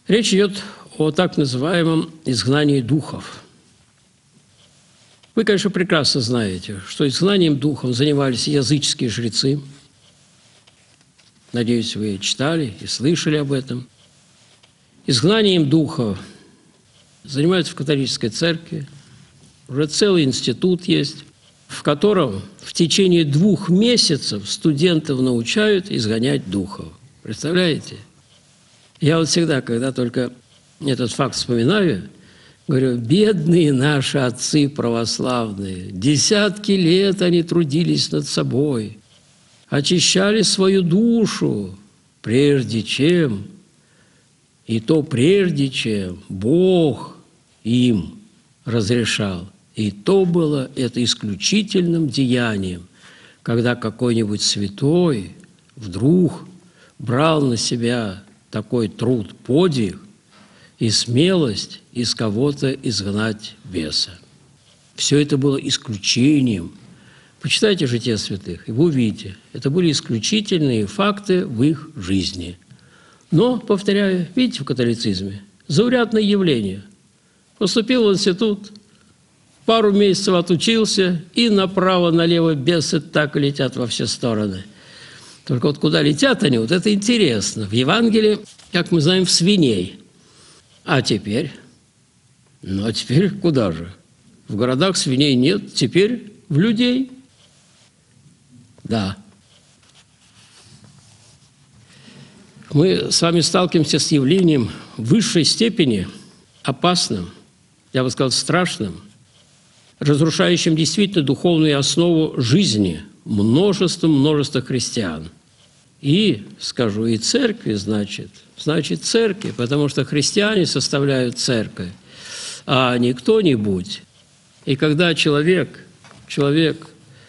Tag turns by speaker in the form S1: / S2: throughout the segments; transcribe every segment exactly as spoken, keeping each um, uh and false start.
S1: Речь идет о так называемом изгнании духов. Вы, конечно, прекрасно знаете, что изгнанием духов занимались языческие жрецы. Надеюсь, вы читали и слышали об этом. Изгнанием духов занимаются в католической церкви. Уже целый институт есть, в котором в течение двух месяцев студентов научают изгонять духов. Представляете? Я вот всегда, когда только этот факт вспоминаю, говорю, бедные наши отцы православные, десятки лет они трудились над собой, очищали свою душу, прежде чем, и то прежде чем Бог им разрешал. И то было это исключительным деянием, когда какой-нибудь святой вдруг брал на себя такой труд, подвиг и смелость из кого-то изгнать беса. Все это было исключением. Почитайте «Жития святых», и вы увидите, это были исключительные факты в их жизни. Но, повторяю, видите, в католицизме заурядное явление. Поступил в институт, пару месяцев отучился, и направо-налево бесы так и летят во все стороны. Только вот куда летят они, вот это интересно. В Евангелии, как мы знаем, в свиней. А теперь? Ну, а теперь куда же? В городах свиней нет, теперь в людей. Да. Мы с вами сталкиваемся с явлением в высшей степени опасным, я бы сказал, страшным, разрушающим действительно духовную основу жизни множество-множество христиан. И, скажу, и церкви, значит, значит церкви, потому что христиане составляют церковь, а не кто-нибудь. И когда человек, человек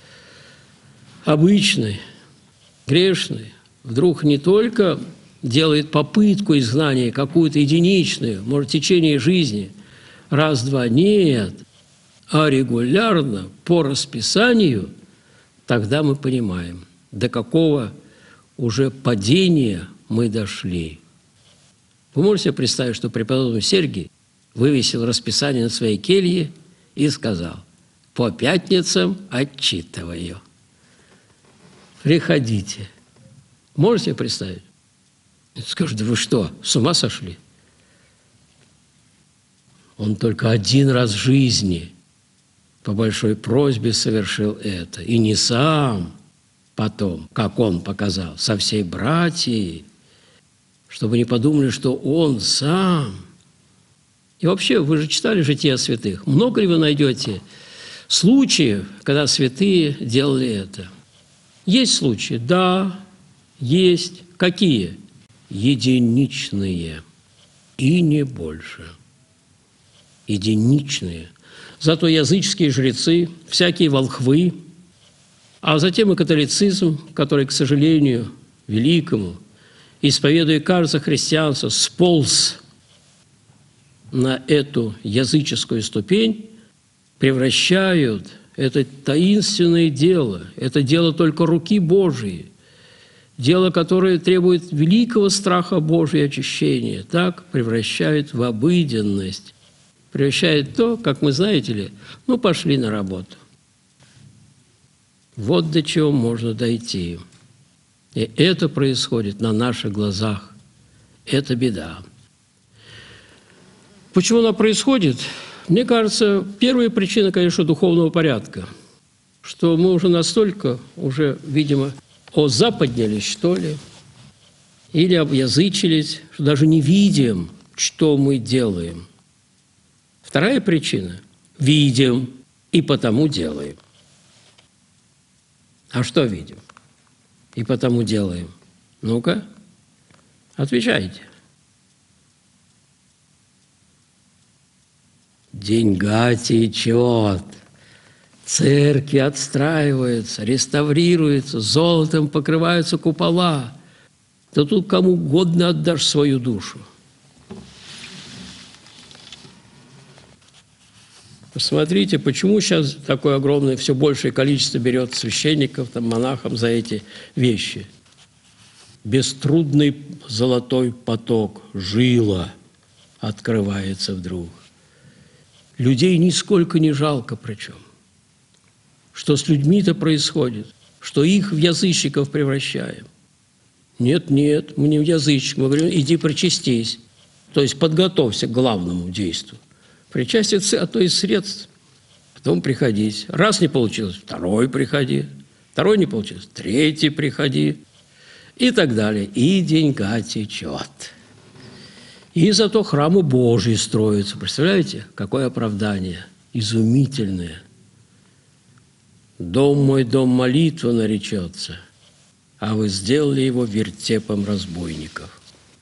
S1: обычный, грешный, вдруг не только делает попытку изгнания какую-то единичную, может, в течение жизни, раз-два, нет, а регулярно, по расписанию, тогда мы понимаем, до какого уже падения мы дошли. Вы можете представить, что преподобный Сергий вывесил расписание на своей келье и сказал: «По пятницам отчитываю. Приходите». Можете представить? Скажут: да вы что, с ума сошли? Он только один раз в жизни по большой просьбе совершил это. И не сам потом, как он показал, со всей братьей, чтобы не подумали, что он сам. И вообще, вы же читали «Жития святых». Много ли вы найдете случаев, когда святые делали это? Есть случаи? Да, есть. Какие? Единичные. И не больше. Единичные. Зато языческие жрецы, всякие волхвы, а затем и католицизм, который, к сожалению, великому, исповедуя, кажется, христианство, сполз на эту языческую ступень, превращают это таинственное дело, это дело только руки Божией, дело, которое требует великого страха Божия и очищения, так превращают в обыденность, превращает то, как мы, знаете ли, ну, пошли на работу. Вот до чего можно дойти. И это происходит на наших глазах. Это беда. Почему она происходит? Мне кажется, первая причина, конечно, духовного порядка, что мы уже настолько, уже, видимо, озападнились, что ли, или обязычились, что даже не видим, что мы делаем. Вторая причина – видим и потому делаем. А что видим? И потому делаем. Ну-ка, отвечайте. Деньга течет, церкви отстраиваются, реставрируются, золотом покрываются купола. Да тут кому угодно отдашь свою душу. Посмотрите, почему сейчас такое огромное, все большее количество берет священников, там, монахов за эти вещи. Беструдный золотой поток, жила. открывается вдруг. Людей нисколько не жалко причем. Что с людьми-то происходит? Что их в язычников превращаем? Нет, нет, мы не в язычников. Мы говорим, иди причастись. То есть подготовься к главному действию. Причастие – то есть средств. Потом приходить. Раз не получилось, второй приходи. Второй не получилось, третий приходи. И так далее. И деньга течет. И зато храмы Божьи строятся. Представляете, какое оправдание? Изумительное. «Дом мой, дом молитвы наречется, а вы сделали его вертепом разбойников».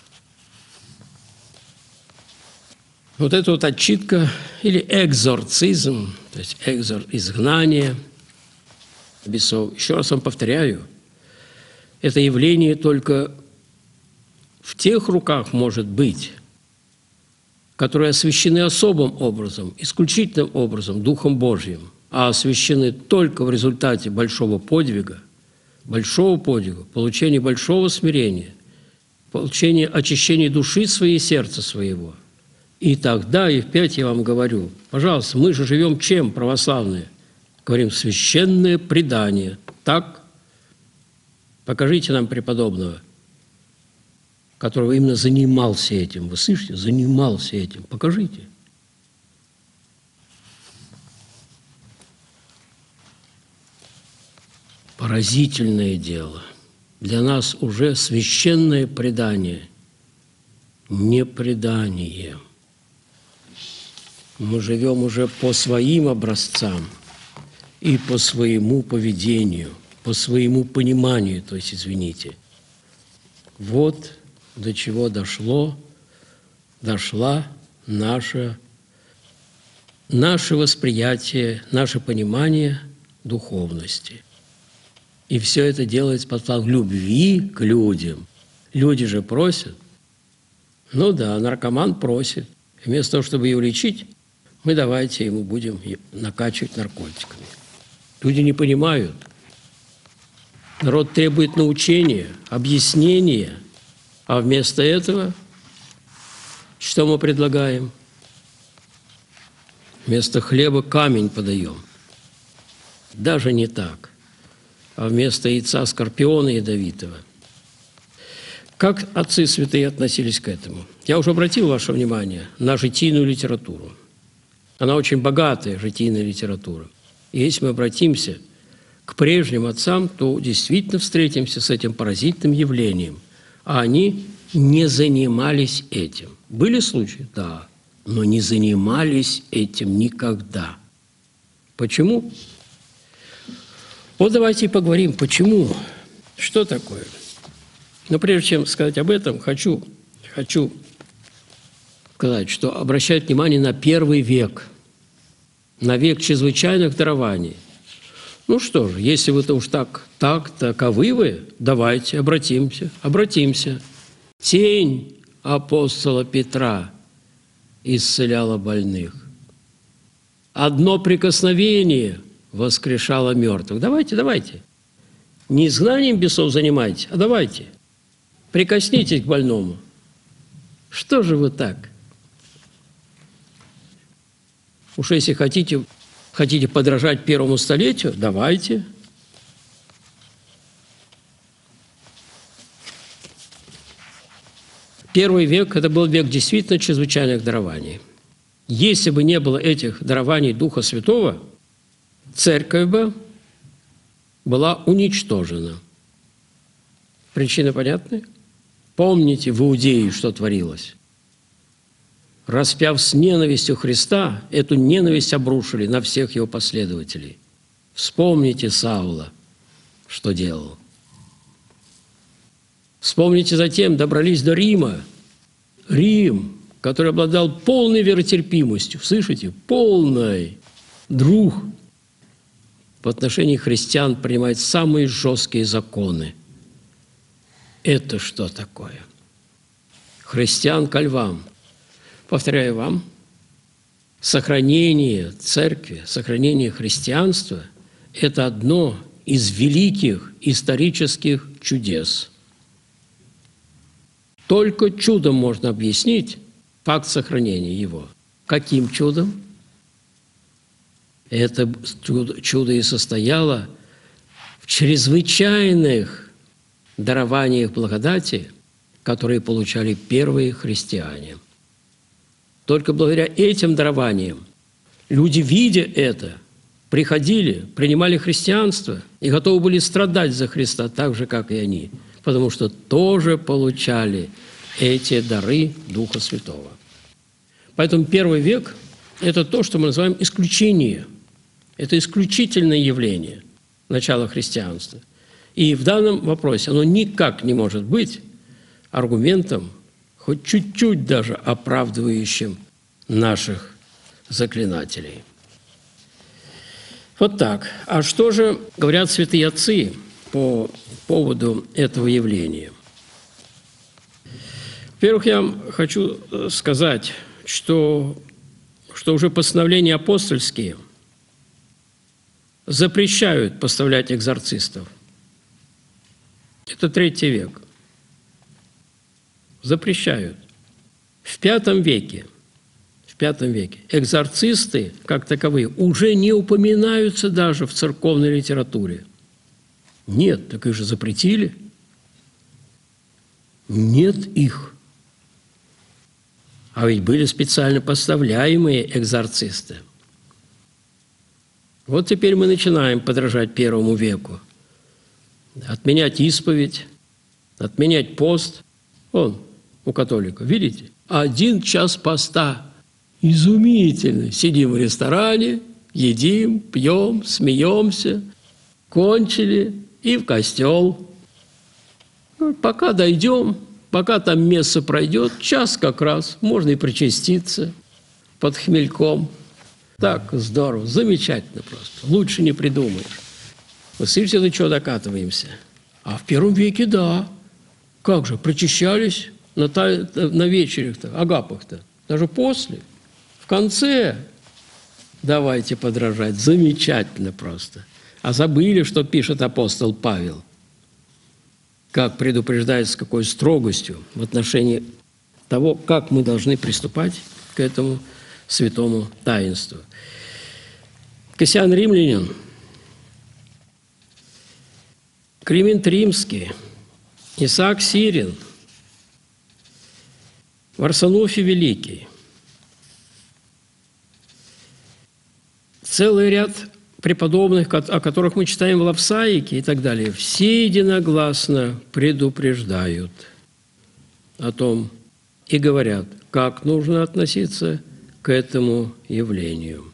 S1: Вот эта вот отчитка или экзорцизм, то есть экзор, изгнание бесов. Еще раз вам повторяю, это явление только в тех руках может быть, которые освящены особым образом, исключительным образом, Духом Божьим, а освящены только в результате большого подвига, большого подвига, получения большого смирения, получения очищения души своей и сердца своего. И тогда, и опять я вам говорю, пожалуйста, мы же живем чем, православные? Говорим, священное предание. Так? Покажите нам преподобного, который именно занимался этим. Вы слышите? Занимался этим. Покажите. Поразительное дело. Для нас уже священное предание, не предание. Мы живем уже по своим образцам и по своему поведению, по своему пониманию, то есть, извините. Вот до чего дошло, дошла наша, наше восприятие, наше понимание духовности. И все это делается под план любви к людям. Люди же просят. Ну да, наркоман просит. Вместо того, чтобы его лечить, мы давайте ему будем накачивать наркотиками. Люди не понимают. Народ требует научения, объяснения, а вместо этого что мы предлагаем? Вместо хлеба камень подаем. Даже не так. А вместо яйца скорпиона ядовитого. Как отцы святые относились к этому? Я уже обратил ваше внимание на житийную литературу. Она очень богатая, житийная литература. И если мы обратимся к прежним отцам, то действительно встретимся с этим поразительным явлением. А они не занимались этим. Были случаи? Да. Но не занимались этим никогда. Почему? Вот давайте поговорим, почему. Что такое? Но прежде чем сказать об этом, хочу, хочу сказать, что обращать внимание на первый век, на век чрезвычайных дарований. Ну что же, если вы-то уж так, так, таковы вы, давайте обратимся, обратимся. Тень апостола Петра исцеляла больных. Одно прикосновение воскрешало мертвых. Давайте, давайте. Не изгнанием бесов занимайтесь, а давайте. Прикоснитесь к больному. Что же вы так? Уж если хотите, хотите подражать первому столетию, давайте. Первый век – это был век действительно чрезвычайных дарований. Если бы не было этих дарований Духа Святого, церковь бы была уничтожена. Причина понятна? Помните в Иудее, что творилось? Распяв с ненавистью Христа, эту ненависть обрушили на всех его последователей. Вспомните Саула, что делал. Вспомните затем, добрались до Рима. Рим, который обладал полной веротерпимостью, слышите, полной, друг в отношении христиан принимает самые жесткие законы. Это что такое? Христиан ко львам. Повторяю вам, сохранение церкви, сохранение христианства – это одно из великих исторических чудес. Только чудом можно объяснить, факт сохранения его. Каким чудом? Это чудо и состояло в чрезвычайных дарованиях благодати, которые получали первые христиане. Только благодаря этим дарованиям люди, видя это, приходили, принимали христианство и готовы были страдать за Христа так же, как и они, потому что тоже получали эти дары Духа Святого. Поэтому первый век – это то, что мы называем исключение. Это исключительное явление начала христианства. И в данном вопросе оно никак не может быть аргументом, хоть чуть-чуть даже оправдывающим наших заклинателей. Вот так. А что же говорят святые отцы по поводу этого явления? Во-первых, я хочу сказать, что, что уже постановления апостольские запрещают поставлять экзорцистов. Это третий век. Запрещают. В пятом веке, в пятом веке экзорцисты, как таковые, уже не упоминаются даже в церковной литературе. Нет, так их же запретили. Нет их. А ведь были специально поставляемые экзорцисты. Вот теперь мы начинаем подражать первому веку. Отменять исповедь, отменять пост. Вон, у католиков, видите? Один час поста. Изумительно. Сидим в ресторане, едим, пьем, смеемся. Кончили и в костел. Ну, пока дойдем, пока там месса пройдет, час как раз, можно и причаститься под хмельком. Так, здорово, замечательно просто. Лучше не придумаешь. Вы слышите, до чего докатываемся? А в первом веке, да. Как же, причащались на, та, на вечерях-то, агапах-то. Даже после, в конце. Давайте подражать. Замечательно просто. А забыли, что пишет апостол Павел. Как предупреждает, с какой строгостью в отношении того, как мы должны приступать к этому святому таинству. Кассиан Римлянин, Климент Римский, Исаак Сирин, Варсонофий Великий. Целый ряд преподобных, о которых мы читаем в Лавсаике и так далее, все единогласно предупреждают о том и говорят, как нужно относиться к этому явлению.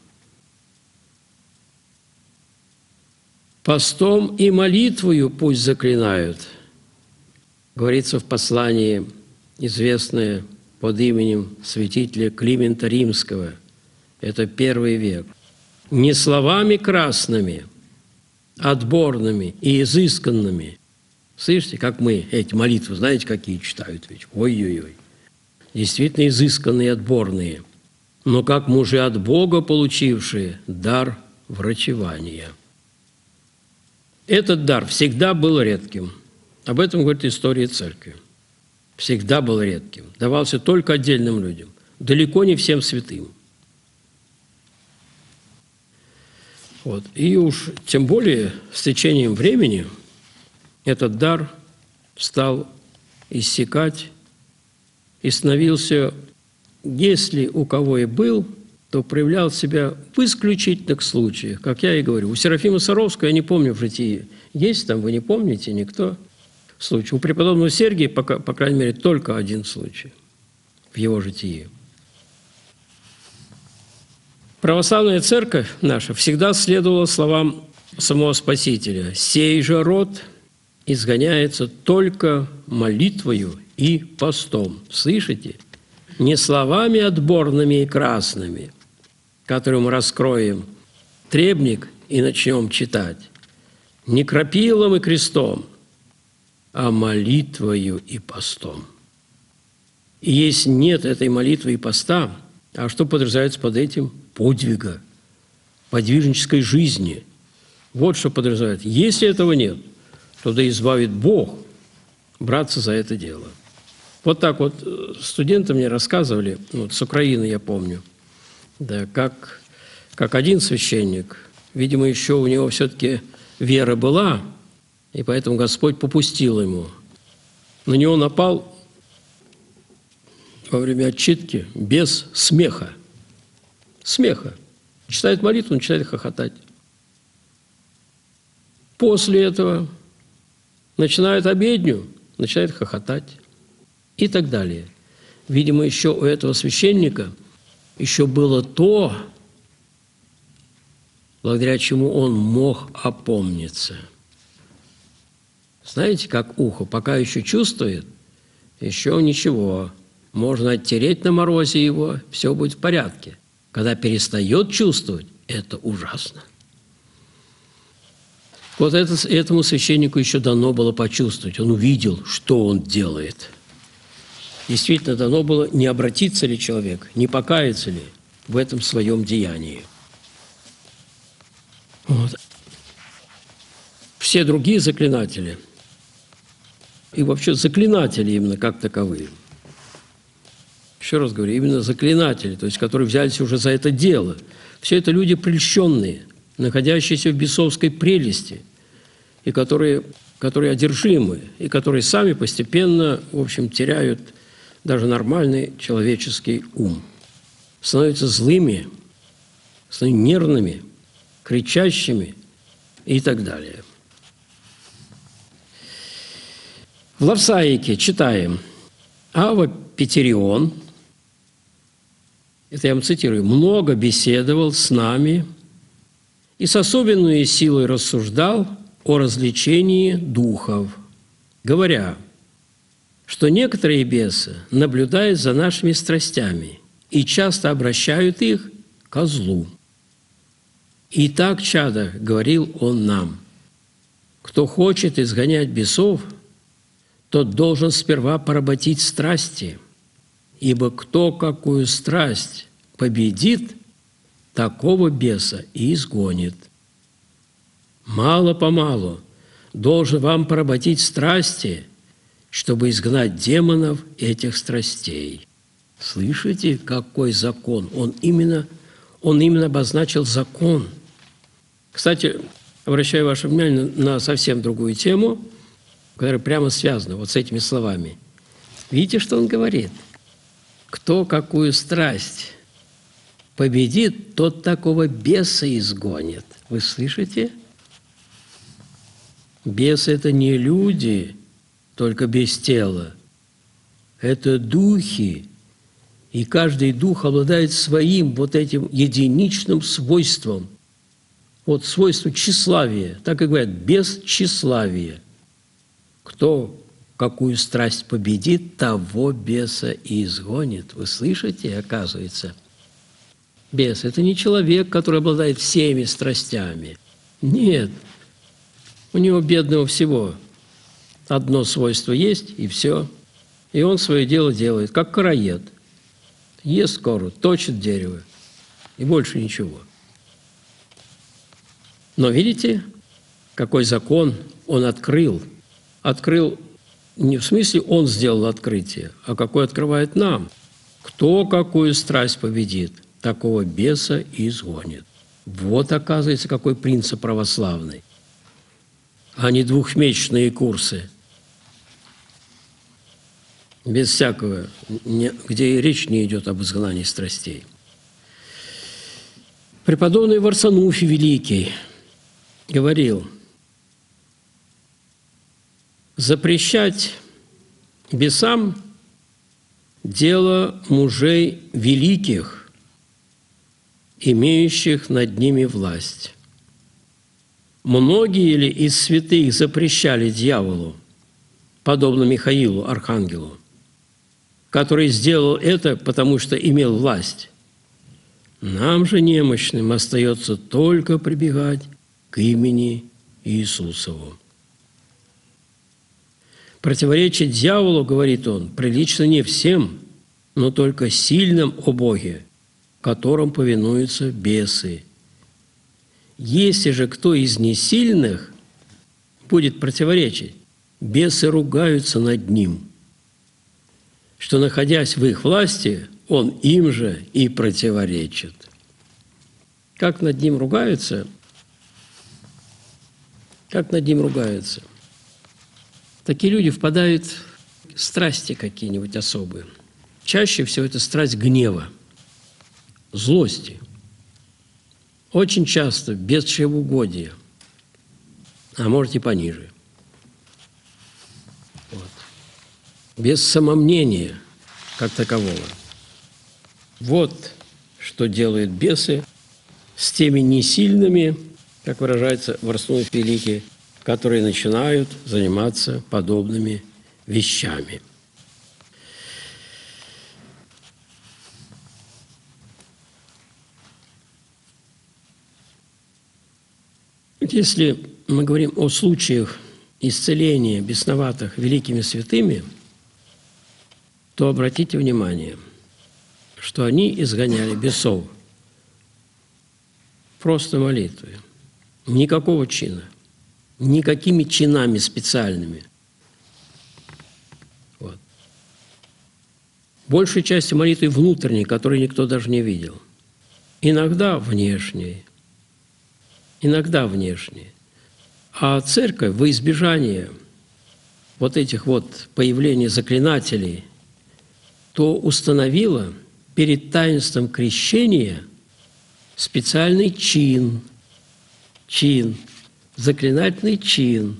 S1: «Постом и молитвою пусть заклинают», говорится в послании, известное под именем святителя Климента Римского. Это первый век. «Не словами красными, отборными и изысканными». Слышите, как мы эти молитвы, знаете, какие читают ведь? Ой-ой-ой. Действительно изысканные и отборные. Но как мужи от Бога, получившие дар врачевания. Этот дар всегда был редким. Об этом говорит история Церкви. Всегда был редким. Давался только отдельным людям. Далеко не всем святым. Вот. И уж тем более с течением времени этот дар стал иссякать и становился, если у кого и был, то проявлял себя в исключительных случаях, как я и говорю. У Серафима Саровского, я не помню в житии, есть там, вы не помните, никто случай. У преподобного Сергия, по, по крайней мере, только один случай в его житии. Православная церковь наша всегда следовала словам самого Спасителя. «Сей же род изгоняется только молитвою и постом». Слышите? Не словами отборными и красными, которые мы раскроем требник и начнем читать, не крапилом и крестом, а молитвою и постом. И если нет этой молитвы и поста, а что подразумевается под этим? Подвига, подвижнической жизни. Вот что подразумевается. Если этого нет, то да избавит Бог браться за это дело. Вот так вот студенты мне рассказывали, вот с Украины я помню, да, как, как один священник, видимо, еще у него все-таки вера была, и поэтому Господь попустил ему. На него напал во время отчитки без смеха. Смеха. Читает молитву, начинает хохотать. После этого начинает обедню, начинает хохотать. И так далее. Видимо, еще у этого священника еще было то, благодаря чему он мог опомниться. Знаете, как ухо, пока еще чувствует, еще ничего. Можно оттереть на морозе его, все будет в порядке. Когда перестает чувствовать, это ужасно. Вот это, этому священнику еще дано было почувствовать. Он увидел, что он делает. Действительно, дано было, не обратиться ли человек, не покаяться ли в этом своем деянии. Вот. Все другие заклинатели, и вообще заклинатели именно как таковые, еще раз говорю, именно заклинатели, то есть которые взялись уже за это дело, все это люди прельщенные, находящиеся в бесовской прелести, и которые, которые одержимы, и которые сами постепенно, в общем, теряют даже нормальный человеческий ум. Становятся злыми, становятся нервными, кричащими и так далее. В Лавсаике читаем: «Ава Петерион», это я вам цитирую, «много беседовал с нами и с особенной силой рассуждал о развлечении духов, говоря, что некоторые бесы наблюдают за нашими страстями и часто обращают их ко злу. И так, чадо, говорил он нам, кто хочет изгонять бесов, тот должен сперва поработить страсти, ибо кто какую страсть победит, такого беса и изгонит. Мало-помалу должен вам поработить страсти, чтобы изгнать демонов этих страстей». Слышите, какой закон? Он именно, он именно обозначил закон. Кстати, обращаю ваше внимание на совсем другую тему, которая прямо связана вот с этими словами. Видите, что он говорит? Кто какую страсть победит, тот такого беса изгонит. Вы слышите? Бесы – это не люди, только без тела. Это духи. И каждый дух обладает своим вот этим единичным свойством. Вот свойство тщеславия. Так и говорят, без тщеславия. Кто какую страсть победит, того беса и изгонит. Вы слышите, оказывается? Бес – это не человек, который обладает всеми страстями. Нет. У него, бедного, всего одно свойство есть, и все. И он свое дело делает, как короед. Ест кору, точит дерево, и больше ничего. Но видите, какой закон он открыл? Открыл не в смысле он сделал открытие, а какой открывает нам. Кто какую страсть победит, такого беса и изгонит. Вот, оказывается, какой принцип православный, а не двухмесячные курсы, без всякого, где и речь не идет об изгнании страстей. Преподобный Варсануфий Великий говорил: запрещать бесам дело мужей великих, имеющих над ними власть. Многие ли из святых запрещали дьяволу, подобно Михаилу, архангелу, который сделал это, потому что имел власть? Нам же, немощным, остается только прибегать к имени Иисусову. Противоречить дьяволу, говорит он, прилично не всем, но только сильным о Боге, которым повинуются бесы. Если же кто из несильных будет противоречить, бесы ругаются над ним. что, находясь в их власти, он им же и противоречит. Как над ним ругаются, как над ним ругаются. Такие люди впадают в страсти какие-нибудь особые. Чаще всего это страсть гнева, злости. Очень часто без чревоугодия, а может и пониже. Вот. Без самомнения как такового. Вот что делают бесы с теми несильными, как выражается Варсоноф Великий, которые начинают заниматься подобными вещами. Если мы говорим о случаях исцеления бесноватых великими святыми, то обратите внимание, что они изгоняли бесов просто молитвой, никакого чина, никакими чинами специальными. Вот. Большей частью молитвы внутренней, которую никто даже не видел. Иногда внешней. Иногда внешней. А церковь во избежание вот этих вот появлений заклинателей то установила перед таинством крещения специальный чин, чин, заклинательный чин,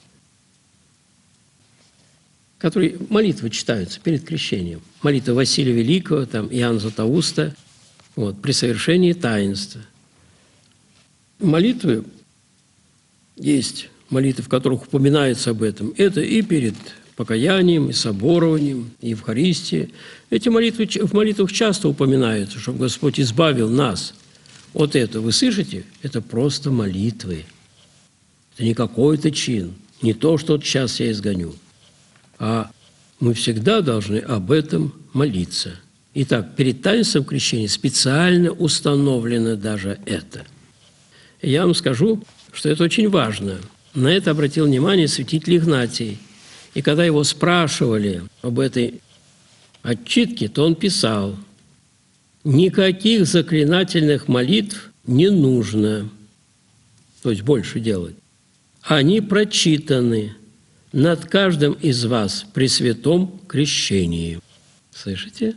S1: который молитвы читаются перед крещением. Молитва Василия Великого, там, Иоанна Златоуста, вот, при совершении таинства. Молитвы есть, молитвы, в которых упоминается об этом. Это и перед покаянием, и соборованием, и Евхаристией. Эти молитвы в молитвах часто упоминаются, чтобы Господь избавил нас от этого. Вы слышите? Это просто молитвы. Это не какой-то чин, не то, что вот сейчас я изгоню. А мы всегда должны об этом молиться. Итак, перед таинством крещения специально установлено даже это. И я вам скажу, что это очень важно. На это обратил внимание святитель Игнатий. И когда его спрашивали об этой отчитке, то он писал: «Никаких заклинательных молитв не нужно», то есть больше делать. «Они прочитаны над каждым из вас при святом крещении». Слышите?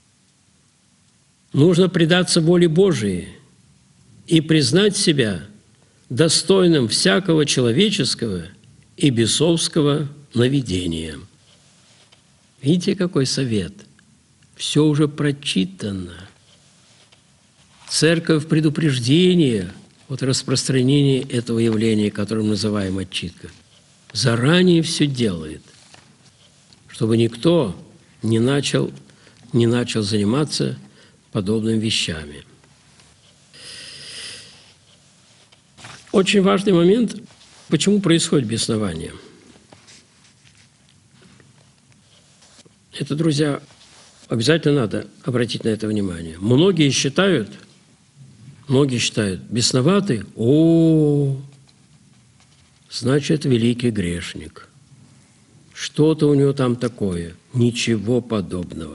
S1: Нужно предаться воле Божией и признать себя достойным всякого человеческого и бесовского наведения. Видите, какой совет? Все уже прочитано. Церковь предупреждение от распространения этого явления, которое мы называем отчитка, заранее все делает, чтобы никто не начал, не начал заниматься подобными вещами. Очень важный момент, почему происходит беснование. Это, друзья, обязательно надо обратить на это внимание. Многие считают, многие считают, бесноватый, о, значит, великий грешник. Что-то у него там такое. Ничего подобного.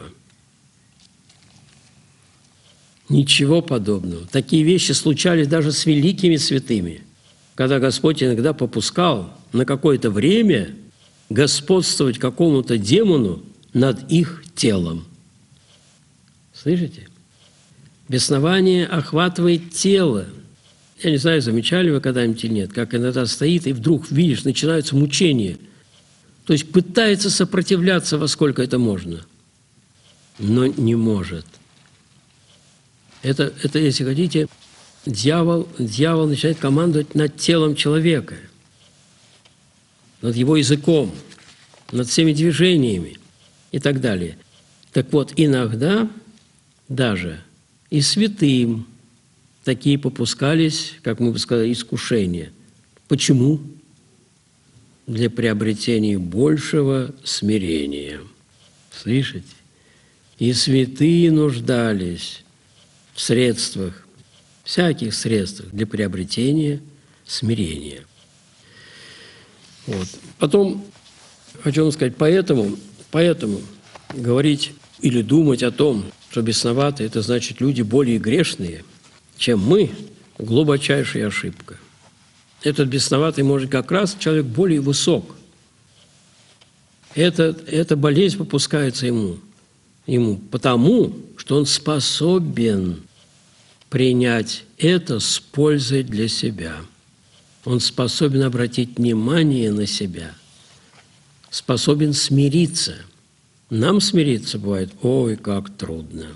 S1: Ничего подобного. Такие вещи случались даже с великими святыми, когда Господь иногда попускал на какое-то время господствовать какому-то демону над их телом. Слышите? Беснование охватывает тело. Я не знаю, замечали вы когда-нибудь или нет, как иногда стоит, и вдруг, видишь, начинаются мучения. То есть пытается сопротивляться, во сколько это можно, но не может. Это, это, если хотите, дьявол, дьявол начинает командовать над телом человека, над его языком, над всеми движениями и так далее. Так вот, иногда даже и святым такие попускались, как мы бы сказали, искушения. Почему? Для приобретения большего смирения. Слышите? И святые нуждались в средствах, всяких средствах для приобретения смирения. Вот. Потом, хочу вам сказать, поэтому, поэтому говорить или думать о том, что бесноватые – это значит люди более грешные, чем мы, глубочайшая ошибка. Этот бесноватый может как раз человек более высок. Это, эта болезнь попускается ему, ему потому, что он способен принять это с пользой для себя. Он способен обратить внимание на себя, способен смириться. Нам смириться бывает, ой, как трудно.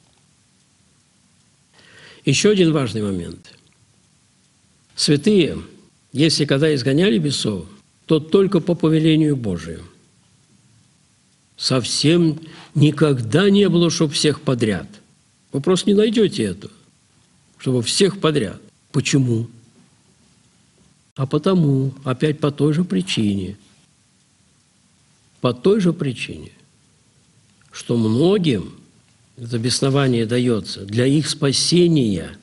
S1: Еще один важный момент. Святые, если когда изгоняли бесов, то только по повелению Божию. Совсем никогда не было, чтобы всех подряд. Вы просто не найдете это, чтобы всех подряд. Почему? А потому, опять по той же причине, по той же причине, что многим это беснование дается для их спасения.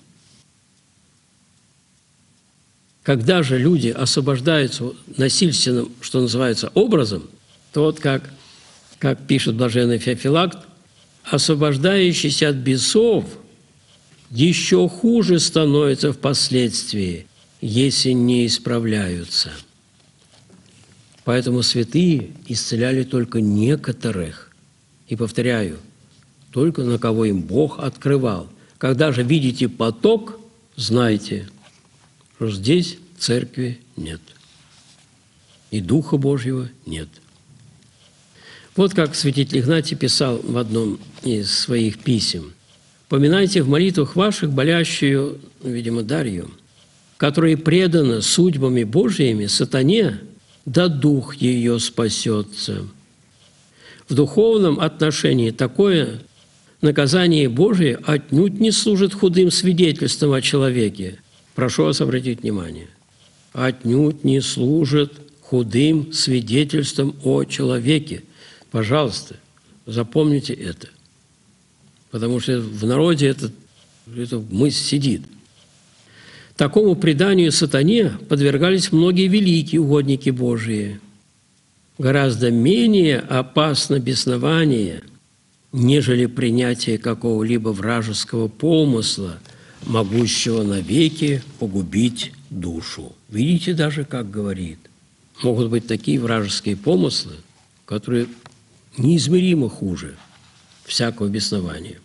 S1: Когда же люди освобождаются насильственным, что называется, образом, то вот как, как пишет блаженный Феофилакт, освобождающийся от бесов еще хуже становится впоследствии, если не исправляются. Поэтому святые исцеляли только некоторых. И повторяю, только на кого им Бог открывал. Когда же видите поток, знайте, что здесь церкви нет. И Духа Божьего нет. Вот как святитель Игнатий писал в одном из своих писем. «Поминайте в молитвах ваших болящую, видимо, Дарью, которая предана судьбами Божьими сатане, да дух ее спасется». В духовном отношении такое наказание Божие отнюдь не служит худым свидетельством о человеке. Прошу вас обратить внимание. Отнюдь не служит худым свидетельством о человеке. Пожалуйста, запомните это. Потому что в народе это, эта мысль сидит. Такому преданию сатане подвергались многие великие угодники Божии. Гораздо менее опасно беснование, нежели принятие какого-либо вражеского помысла, могущего навеки погубить душу. Видите даже, как говорит. Могут быть такие вражеские помыслы, которые неизмеримо хуже всякого беснования.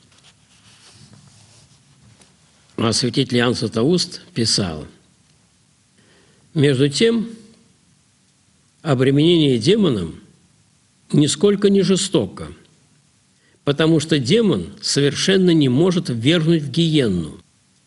S1: А святитель Иоанн Златоуст писал: «Между тем, обременение демоном нисколько не жестоко, потому что демон совершенно не может ввергнуть в гиенну,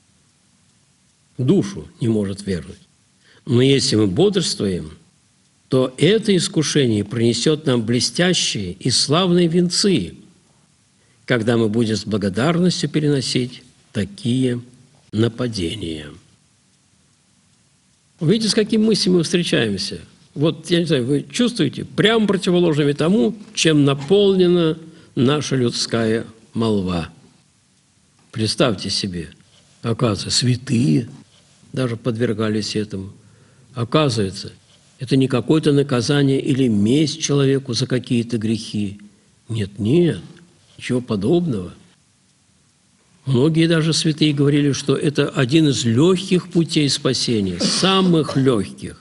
S1: душу не может ввергнуть. Но если мы бодрствуем, то это искушение принесет нам блестящие и славные венцы, когда мы будем с благодарностью переносить такие нападения». Видите, с какими мыслями мы встречаемся? Вот, я не знаю, вы чувствуете, прямо противоположными тому, чем наполнена наша людская молва. Представьте себе, оказывается, святые даже подвергались этому. Оказывается, это не какое-то наказание или месть человеку за какие-то грехи. Нет, нет, ничего подобного. Многие даже святые говорили, что это один из легких путей спасения, самых легких.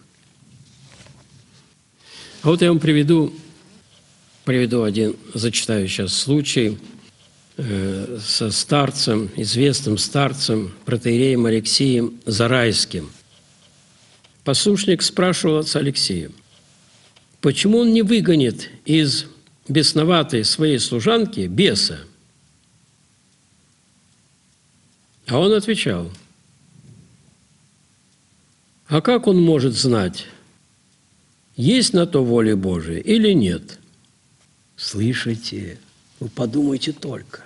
S1: А вот я вам приведу, приведу один, зачитаю сейчас случай э, со старцем, известным старцем, протоиереем Алексеем Зарайским. Послушник спрашивал отца Алексея, почему он не выгонит из бесноватой своей служанки беса? А он отвечал, а как он может знать, есть на то воля Божия или нет? Слышите? Вы подумайте только.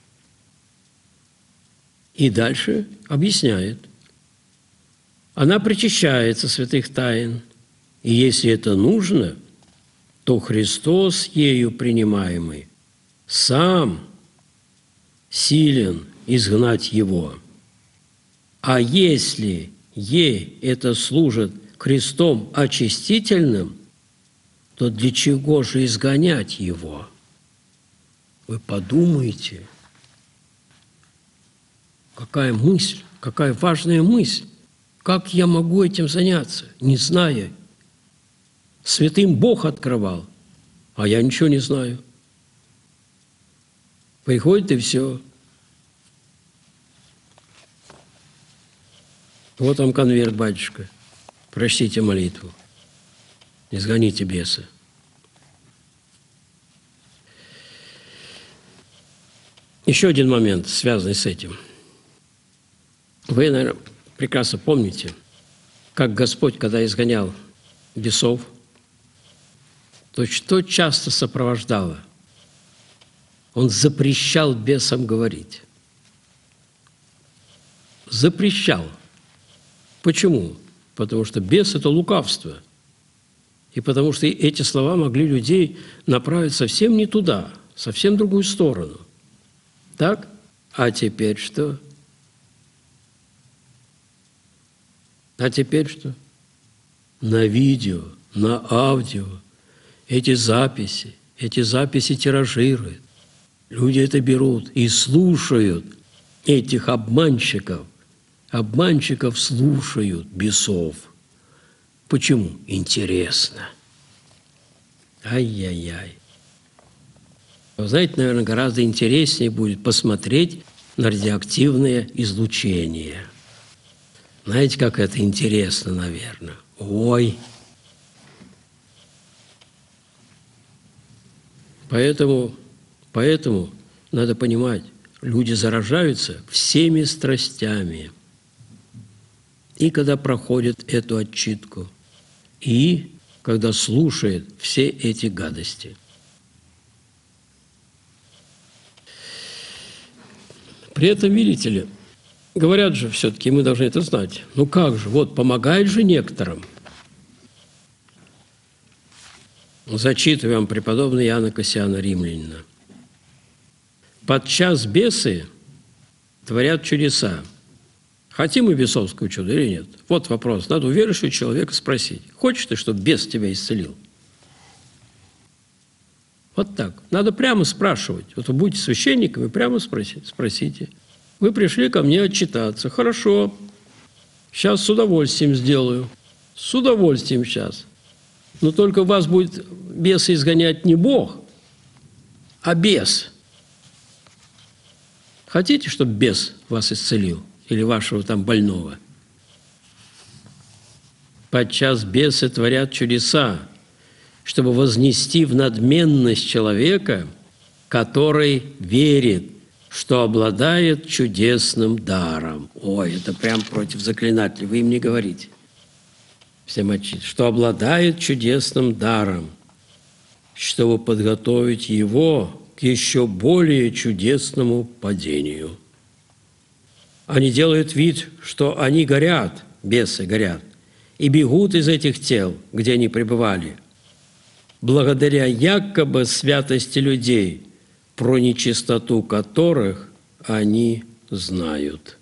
S1: И дальше объясняет. Она причащается святых тайн, и если это нужно, то Христос, ею принимаемый, сам силен изгнать его. А если ей это служит крестом очистительным, то для чего же изгонять его? Вы подумайте, какая мысль, какая важная мысль. Как я могу этим заняться, не зная? Святым Бог открывал, а я ничего не знаю. Приходит и все. Вот вам конверт, батюшка. Прочтите молитву. Изгоните беса. Еще один момент, связанный с этим. Вы, наверное, прекрасно помните, как Господь, когда изгонял бесов, то что часто сопровождало? Он запрещал бесам говорить. Запрещал. Почему? Потому что бес – это лукавство. И потому что эти слова могли людей направить совсем не туда, совсем в другую сторону. Так? А теперь что? А теперь что? На видео, на аудио эти записи, эти записи тиражируют. Люди это берут и слушают этих обманщиков. Обманщиков слушают бесов. Почему? Интересно. Ай-яй-яй. Вы знаете, наверное, гораздо интереснее будет посмотреть на радиоактивное излучение. Знаете, как это интересно, наверное? Ой! Поэтому, поэтому надо понимать, люди заражаются всеми страстями. И когда проходят эту отчитку, и когда слушают все эти гадости. При этом, видите ли, говорят же все-таки, мы должны это знать. Ну как же, вот помогает же некоторым. Зачитываю вам преподобного Иоанна Кассиана Римлянина. «Подчас бесы творят чудеса. Хотим мы бесовского чуда или нет? Вот вопрос. Надо у верующего человека спросить. Хочешь ты, чтобы бес тебя исцелил?» Вот так. Надо прямо спрашивать. Вот вы будете священником и прямо спросите. спросите. Вы пришли ко мне отчитаться. Хорошо. Сейчас с удовольствием сделаю. С удовольствием сейчас. Но только вас будет беса изгонять не Бог, а бес. Хотите, чтобы бес вас исцелил? Или вашего там больного? Подчас бесы творят чудеса, чтобы вознести в надменность человека, который верит, что обладает чудесным даром. Ой, это прям против заклинателей, вы им не говорите. Всем отчит, что обладает чудесным даром, чтобы подготовить его к еще более чудесному падению. Они делают вид, что они горят, бесы горят, и бегут из этих тел, где они пребывали, благодаря якобы святости людей, про нечистоту которых они знают.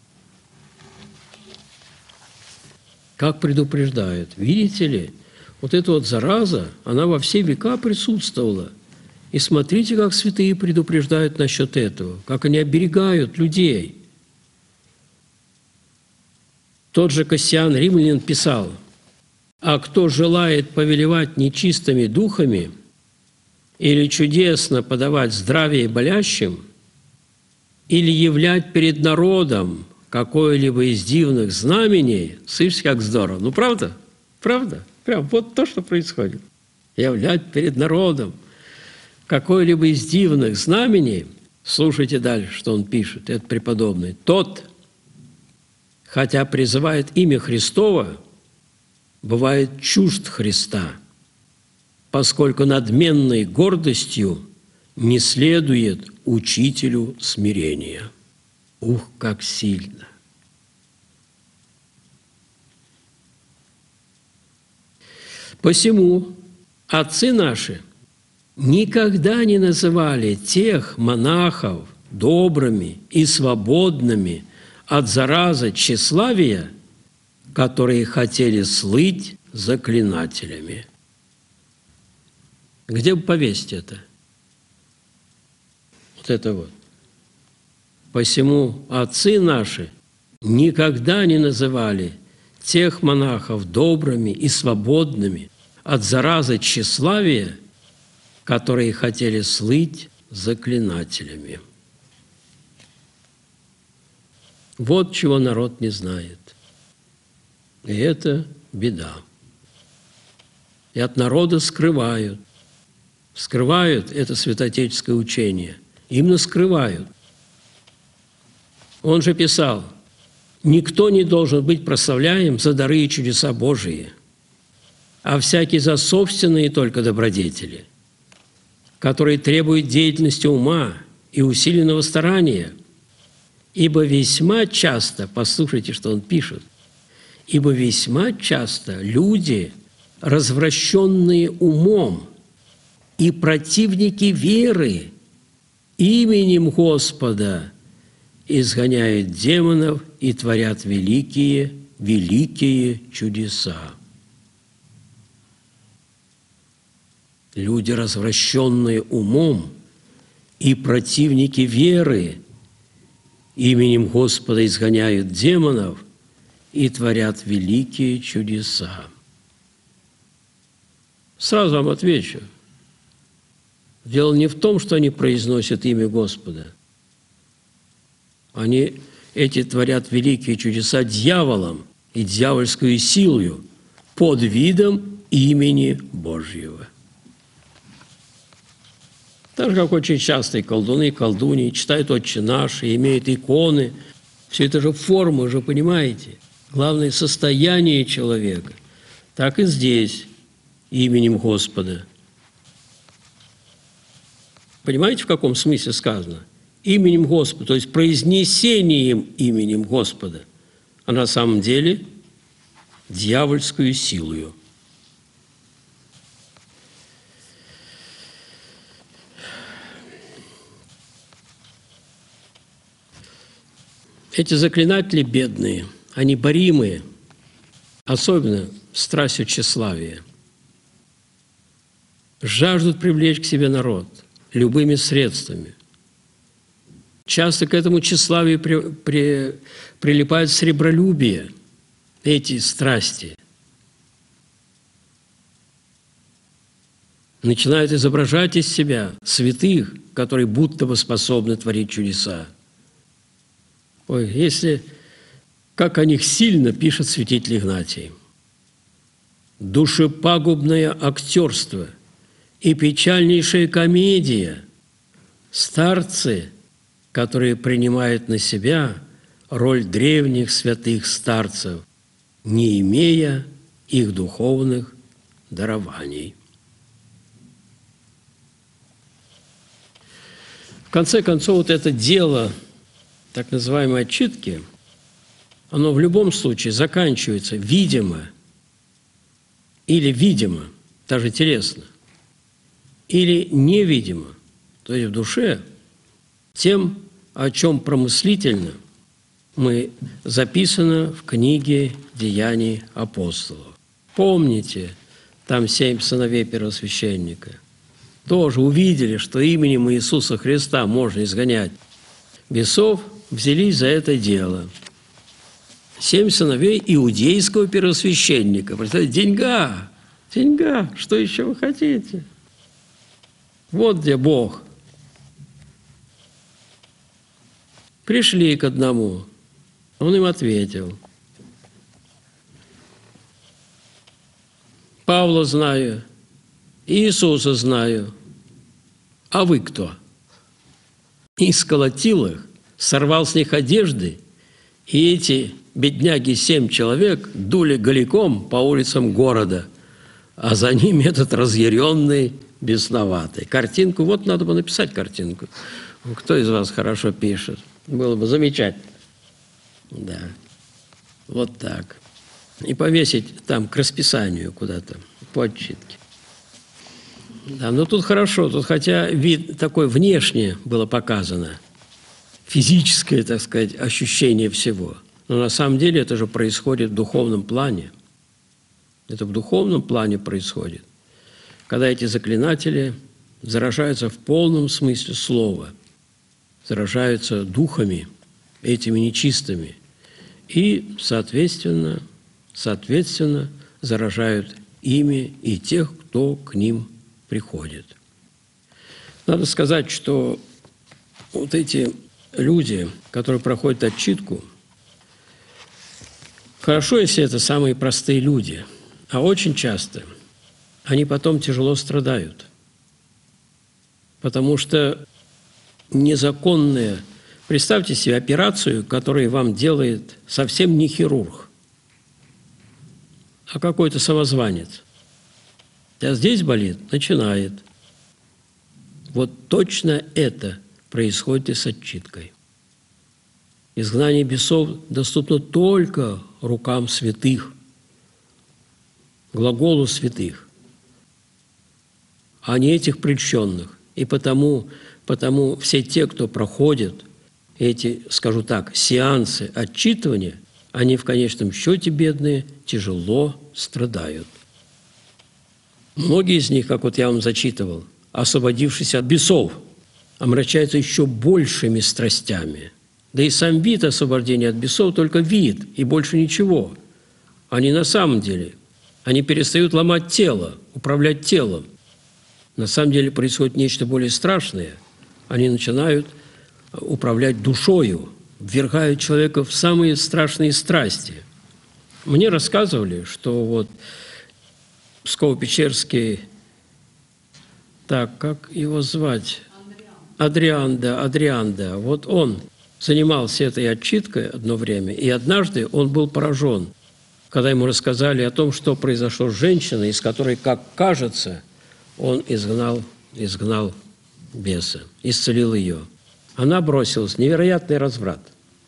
S1: Как предупреждают. Видите ли, вот эта вот зараза, она во все века присутствовала. И смотрите, как святые предупреждают насчет этого, как они оберегают людей. Тот же Кассиан Римлянин писал: «А кто желает повелевать нечистыми духами или чудесно подавать здравие болящим, или являть перед народом какое-либо из дивных знамений», слышите, как здорово, ну правда? Правда? Прям вот то, что происходит. Являть перед народом какое-либо из дивных знамений, слушайте дальше, что он пишет, этот преподобный, тот, хотя призывает имя Христово, бывает чужд Христа, поскольку надменной гордостью не следует учителю смирения. Ух, как сильно! Посему отцы наши никогда не называли тех монахов добрыми и свободными от заразы тщеславия, которые хотели слыть заклинателями. Где бы повесить это? Вот это вот. Посему отцы наши никогда не называли тех монахов добрыми и свободными от заразы тщеславия, которые хотели слыть заклинателями. Вот чего народ не знает. И это беда. И от народа скрывают. Скрывают это святоотеческое учение. Именно скрывают. Он же писал: «Никто не должен быть прославляем за дары и чудеса Божии, а всякий за собственные только добродетели, которые требуют деятельности ума и усиленного старания. Ибо весьма часто, послушайте, что он пишет, ибо весьма часто люди, развращенные умом и противники веры, именем Господа изгоняют демонов и творят великие, великие чудеса». Люди, развращенные умом и противники веры, именем Господа изгоняют демонов и творят великие чудеса. Сразу вам отвечу. Дело не в том, что они произносят имя Господа. Они, эти творят великие чудеса дьяволом и дьявольскую силою под видом имени Божьего. Так же, как очень часто и колдуны, и колдуньи читают «Отче наш», и имеют иконы. Все это же формы, же понимаете. Главное – состояние человека. Так и здесь именем Господа. Понимаете, в каком смысле сказано? Именем Господа, то есть произнесением именем Господа, а на самом деле дьявольскую силою. Эти заклинатели бедные, они боримые, особенно страстью тщеславия, жаждут привлечь к себе народ любыми средствами. Часто к этому тщеславию при, при, прилипает сребролюбие, эти страсти. Начинают изображать из себя святых, которые будто бы способны творить чудеса. Ой, если, как о них сильно пишет святитель Игнатий. Душепагубное актерство и печальнейшая комедия. Старцы, которые принимают на себя роль древних святых старцев, не имея их духовных дарований. В конце концов, вот это дело так называемой отчитки, оно в любом случае заканчивается видимо или видимо, даже телесно, или невидимо, то есть в душе, тем, о чем промыслительно мы записано в книге «Деяний апостолов». Помните, там семь сыновей первосвященника тоже увидели, что именем Иисуса Христа можно изгонять бесов, взялись за это дело. Семь сыновей иудейского первосвященника. Представляете, деньга, деньга, что еще вы хотите? Вот где Бог. Пришли к одному. Он им ответил: Павла знаю, Иисуса знаю, а вы кто? И сколотил их, сорвал с них одежды, и эти бедняги, семь человек, дули голиком по улицам города, а за ними этот разъяренный, бесноватый. Картинку, вот надо бы написать картинку. Кто из вас хорошо пишет? Было бы замечательно. Да, вот так. И повесить там к расписанию куда-то, по отчитке. Да, но тут хорошо, тут хотя вид такой внешне было показано, физическое, так сказать, ощущение всего. Но на самом деле это же происходит в духовном плане. Это в духовном плане происходит. Когда эти заклинатели заражаются в полном смысле слова заражаются духами, этими нечистыми, и, соответственно, соответственно, заражают ими и тех, кто к ним приходит. Надо сказать, что вот эти люди, которые проходят отчитку, хорошо, если это самые простые люди, а очень часто они потом тяжело страдают, потому что незаконная, представьте себе операцию, которую вам делает совсем не хирург, а какой-то самозванец. А здесь болит, начинает. Вот точно это происходит и с отчиткой. Изгнание бесов доступно только рукам святых, глаголу святых, а не этих прельщенных. И потому, потому все те, кто проходит эти, скажу так, сеансы отчитывания, они в конечном счете, бедные, тяжело страдают. Многие из них, как вот я вам зачитывал, освободившись от бесов, омрачаются еще большими страстями. Да и сам вид освобождения от бесов только вид, и больше ничего. Они на самом деле, они перестают ломать тело, управлять телом. На самом деле происходит нечто более страшное. Они начинают управлять душою, ввергают человека в самые страшные страсти. Мне рассказывали, что вот Псково-Печерский, так, как его звать? Адриан, да, Адриан, да. Вот он занимался этой отчиткой одно время, и однажды он был поражен, когда ему рассказали о том, что произошло с женщиной, из которой, как кажется, он изгнал, изгнал беса, исцелил ее. Она бросилась в невероятный разврат.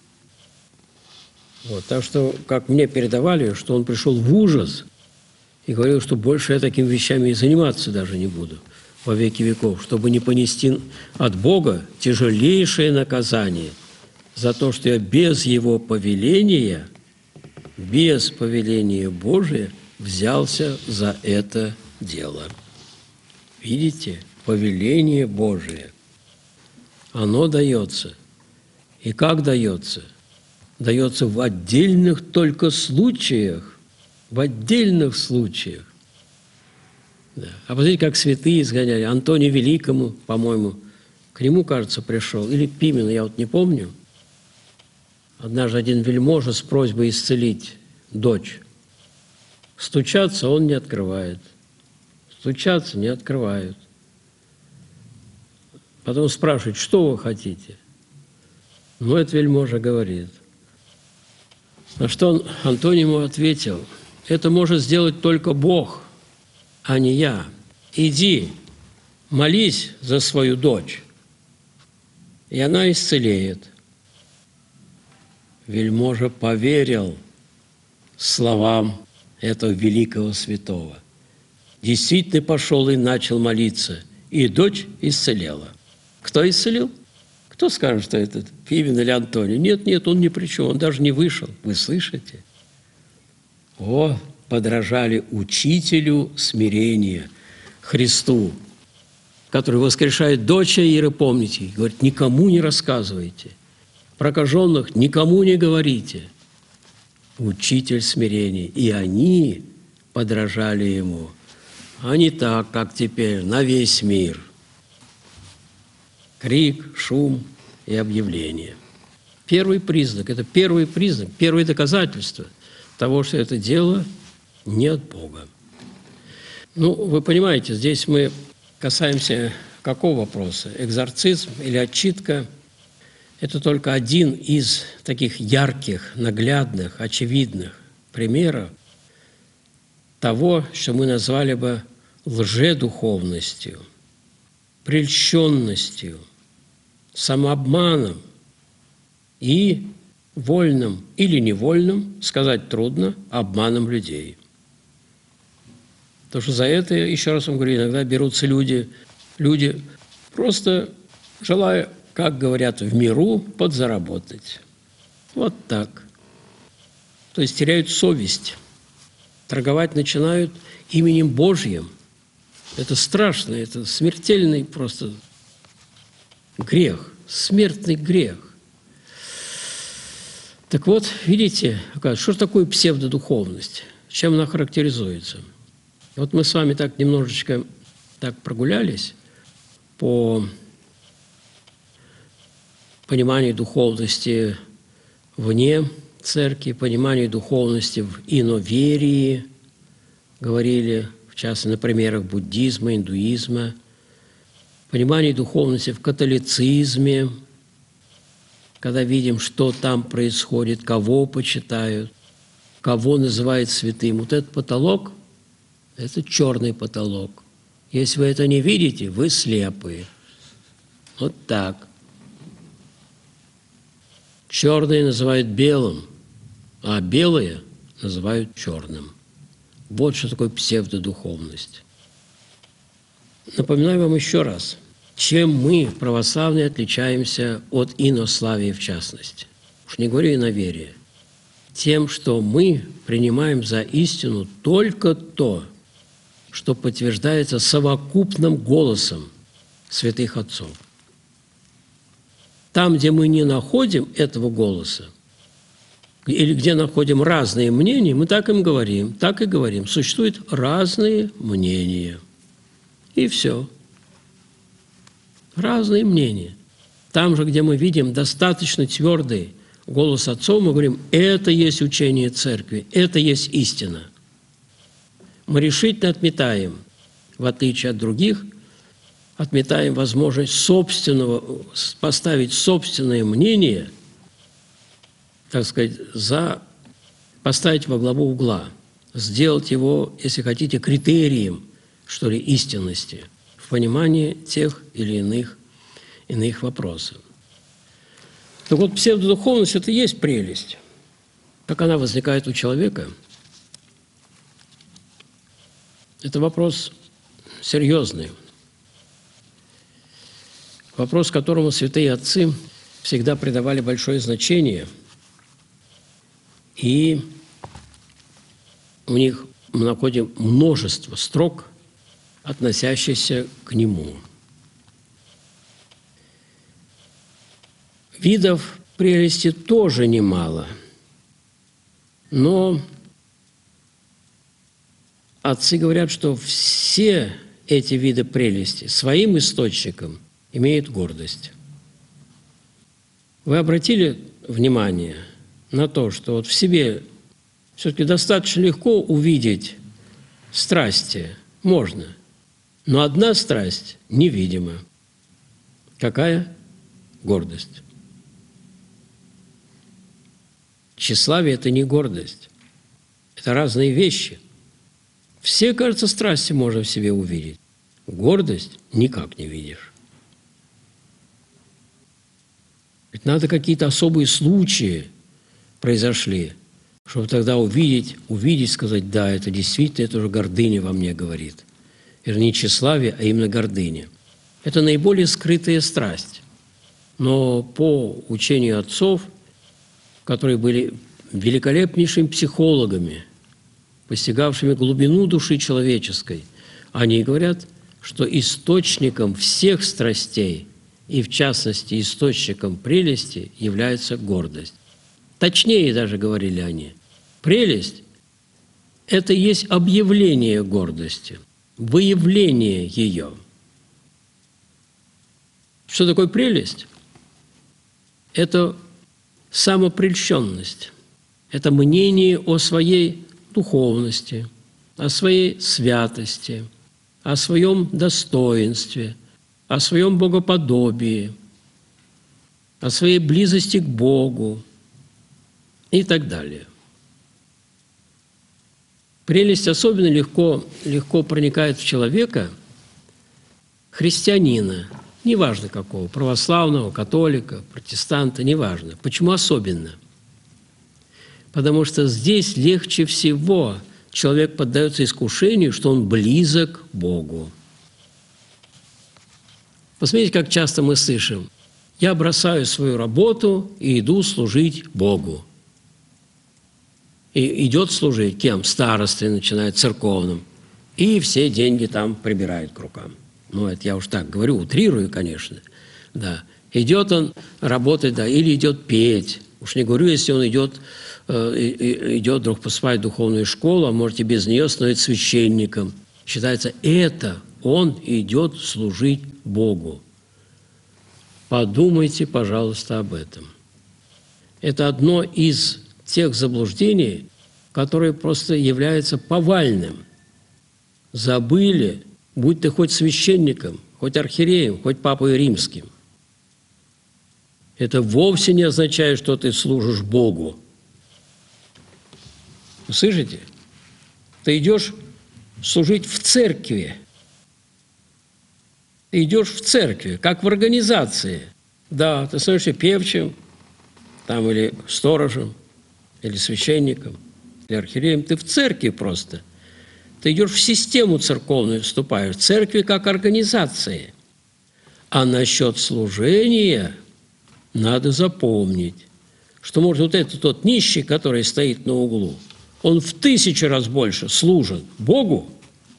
S1: Вот, так что, как мне передавали, что он пришел в ужас и говорил, что больше я такими вещами и заниматься даже не буду во веки веков, чтобы не понести от Бога тяжелейшее наказание за то, что я без Его повеления, без повеления Божия взялся за это дело. Видите, повеление Божие, оно дается. И как дается? Дается в отдельных только случаях, в отдельных случаях. Да. А посмотрите, как святые изгоняли. Антонию Великому, по-моему, к нему, кажется, пришел, или Пимен, я вот не помню. Однажды один вельможа с просьбой исцелить дочь. Стучаться он не открывает. Стучаться не открывают. Потом спрашивают, что вы хотите? Ну, это вельможа говорит. На что он, Антоний ему ответил, это может сделать только Бог, а не я. Иди, молись за свою дочь, и она исцелеет. Вельможа поверил словам этого великого святого. Действительно пошел и начал молиться, и дочь исцелела. Кто исцелил? Кто скажет, что это Пимен или Антоний? Нет, нет, он ни при чем, он даже не вышел. Вы слышите? О, подражали учителю смирения, Христу, который воскрешает дочь Иеры, помните, говорит, никому не рассказывайте, прокаженных никому не говорите. Учитель смирения. И они подражали ему, а не так, как теперь, на весь мир. Крик, шум и объявление. Первый признак, это первый признак, первое доказательство того, что это дело не от Бога. Ну, вы понимаете, здесь мы касаемся какого вопроса? Экзорцизм или отчитка – это только один из таких ярких, наглядных, очевидных примеров того, что мы назвали бы лжедуховностью, прельщенностью, самообманом и вольным или невольным, сказать трудно, обманом людей. Потому что за это, еще раз вам говорю, иногда берутся люди, люди просто желая, как говорят в миру, подзаработать. Вот так. То есть теряют совесть. Торговать начинают именем Божьим. Это страшно, это смертельный просто грех. смертный грех. Так вот, видите, что же такое псевдодуховность? Чем она характеризуется? Вот мы с вами так немножечко так прогулялись по пониманию духовности вне церкви, пониманию духовности в иноверии, говорили, в частности, на примерах буддизма, индуизма, пониманию духовности в католицизме, когда видим, что там происходит, кого почитают, кого называют святым. Вот этот потолок – это черный потолок. Если вы это не видите, вы слепые. Вот так. Черные называют белым, а белые называют черным. Вот что такое псевдодуховность. Напоминаю вам еще раз, чем мы, православные, отличаемся от инославия в частности. Уж не говорю иноверия. Тем, что мы принимаем за истину только то, что подтверждается совокупным голосом святых отцов. Там, где мы не находим этого голоса, или где находим разные мнения, мы так им говорим, так и говорим. Существуют разные мнения. И все. Разные мнения. Там же, где мы видим достаточно твердый голос отцов, мы говорим, это есть учение церкви, это есть истина. Мы решительно отметаем, в отличие от других, отметаем возможность собственного, поставить собственное мнение, так сказать, за, поставить во главу угла, сделать его, если хотите, критерием, что ли, истинности в понимании тех или иных, иных вопросов. Так вот, псевдодуховность – это и есть прелесть. Как она возникает у человека? Это вопрос серьезный. Вопрос, которому святые отцы всегда придавали большое значение. И у них мы находим множество строк, относящихся к нему. Видов прелести тоже немало, но отцы говорят, что все эти виды прелести своим источником имеют гордость. Вы обратили внимание на то, что вот в себе все-таки достаточно легко увидеть страсти, можно, но одна страсть невидима. Какая? Гордость. Тщеславие – это не гордость. Это разные вещи. Все, кажется, страсти можно в себе увидеть. Гордость никак не видишь. Ведь надо какие-то особые случаи произошли, чтобы тогда увидеть, увидеть, сказать, да, это действительно, это уже гордыня во мне говорит. Это не тщеславие, а именно гордыня. Это наиболее скрытая страсть. Но по учению отцов, которые были великолепнейшими психологами, постигавшими глубину души человеческой, они говорят, что источником всех страстей, и в частности источником прелести, является гордость. Точнее даже говорили они, прелесть – это и есть объявление гордости, выявление ее. Что такое прелесть? Это самопрельщенность, это мнение о своей духовности, о своей святости, о своем достоинстве, о своем богоподобии, о своей близости к Богу и так далее. Прелесть особенно легко, легко проникает в человека, христианина, неважно какого, православного, католика, протестанта, неважно. Почему особенно? Потому что здесь легче всего человек поддается искушению, что он близок к Богу. Посмотрите, как часто мы слышим: «Я бросаю свою работу и иду служить Богу». И идет служить кем? Старостой начинает, церковным. И все деньги там прибирает к рукам. Ну, это я уж так говорю, утрирую, конечно. Да. Идет он работать, да, или идет петь. Уж не говорю, если он идет, э, идет вдруг поступать в духовную школу, а может и без нее становится священником. Считается, это он идет служить Богу. Подумайте, пожалуйста, об этом. Это одно из тех заблуждений, которое просто является повальным. Забыли, будь ты хоть священником, хоть архиереем, хоть папой римским. Это вовсе не означает, что ты служишь Богу. Вы слышите? Ты идешь служить в церкви. Ты идешь в церкви, как в организации. Да, ты становишься певчим, там, или сторожем, или священником, или архиереем. Ты в церкви просто. Ты идешь в систему церковную, вступаешь. В церкви как организации. А насчет служения надо запомнить, что, может, вот этот тот нищий, который стоит на углу, он в тысячу раз больше служит Богу,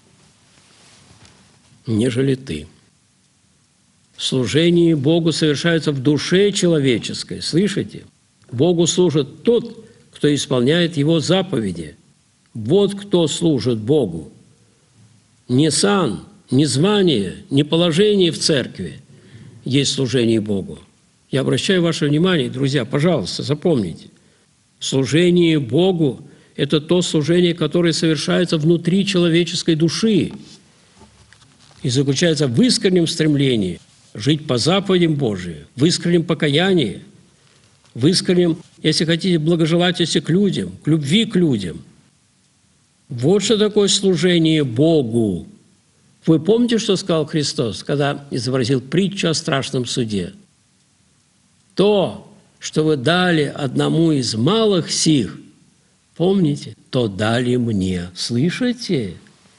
S1: нежели ты. Служение Богу совершается в душе человеческой. Слышите? Богу служит тот, кто исполняет Его заповеди. Вот кто служит Богу. Не сан, не звание, не положение в церкви есть служение Богу. Я обращаю ваше внимание, друзья, пожалуйста, запомните. Служение Богу – это то служение, которое совершается внутри человеческой души и заключается в искреннем стремлении жить по заповедям Божьим, в искреннем покаянии, в искреннем, если хотите, благожелательстве к людям, к любви к людям. Вот что такое служение Богу. Вы помните, что сказал Христос, когда изобразил притчу о страшном суде? То, что вы дали одному из малых сих, помните, то дали мне. Слышите?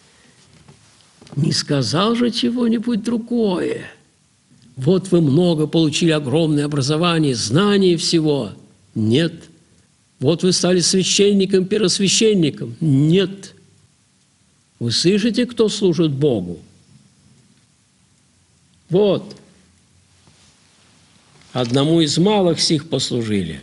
S1: Не сказал же чего-нибудь другое. Вот вы много получили, огромное образование, знание всего. Нет. Вот вы стали священником, первосвященником. Нет. Вы слышите, кто служит Богу? Вот. Одному из малых сих послужили.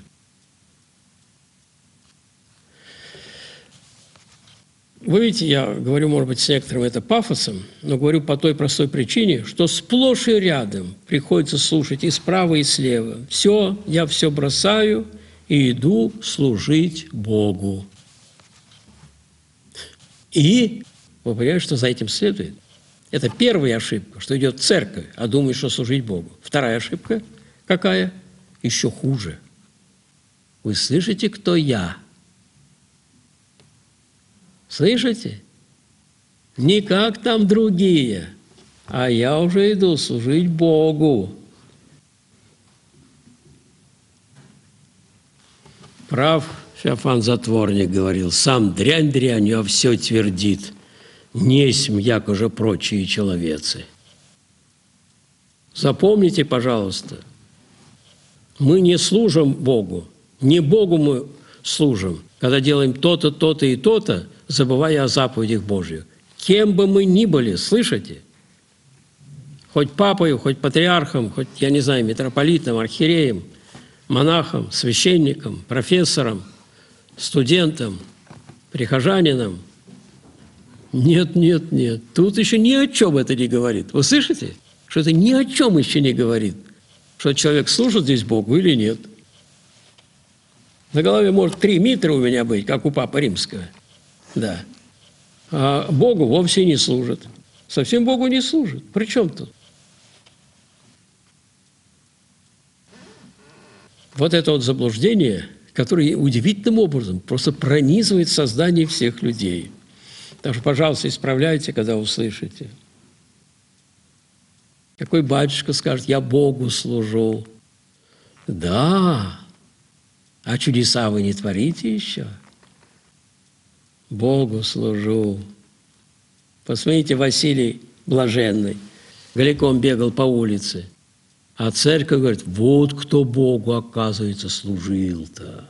S1: Вы видите, я говорю, может быть, с некоторым это пафосом, но говорю по той простой причине, что сплошь и рядом приходится слушать и справа, и слева. Все, я все бросаю и иду служить Богу. И вы понимаете, что за этим следует? Это первая ошибка, что идет церковь, а думает, что служить Богу. Вторая ошибка какая? Еще хуже. Вы слышите, кто я? Слышите? Не как там другие, а я уже иду служить Богу. Прав Феофан Затворник говорил, сам дрянь дрянью, а все твердит, несмь, як уже прочие человецы. Запомните, пожалуйста, мы не служим Богу, не Богу мы служим, когда делаем то-то, то-то и то-то, забывая о заповедях Божьих. Кем бы мы ни были, слышите? Хоть папой, хоть патриархом, хоть, я не знаю, митрополитом, архиереем, монахом, священником, профессором, студентом, прихожанином. Нет, нет, нет. Тут еще ни о чем это не говорит. Вы слышите? Что это ни о чем еще не говорит. Что человек служит здесь Богу или нет. На голове может три митра у меня быть, как у Папы Римского. Да. А Богу вовсе не служит. Совсем Богу не служит. При чем тут? Вот это вот заблуждение, которое удивительным образом просто пронизывает сознание всех людей. Так что, пожалуйста, исправляйте, когда услышите. Какой батюшка скажет, я Богу служу. Да, а чудеса вы не творите еще? Богу служу. Посмотрите, Василий Блаженный голиком бегал по улице, а церковь говорит, вот кто Богу, оказывается, служил-то.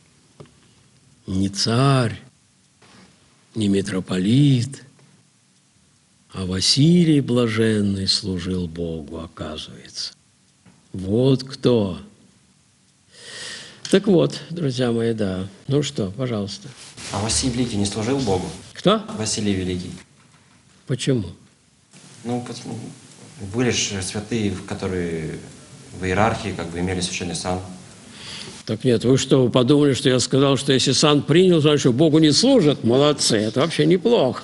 S1: Не царь, не митрополит, а Василий Блаженный служил Богу, оказывается. Вот кто. Так вот, друзья мои, да. Ну что, пожалуйста.
S2: А Василий Великий не служил Богу?
S1: Кто?
S2: Василий Великий.
S1: Почему?
S2: Ну, потому- были же святые, которые в иерархии как бы имели священный сан.
S1: Так нет, вы что, вы подумали, что я сказал, что если сан принял, значит, что Богу не служат? Молодцы, это вообще неплохо.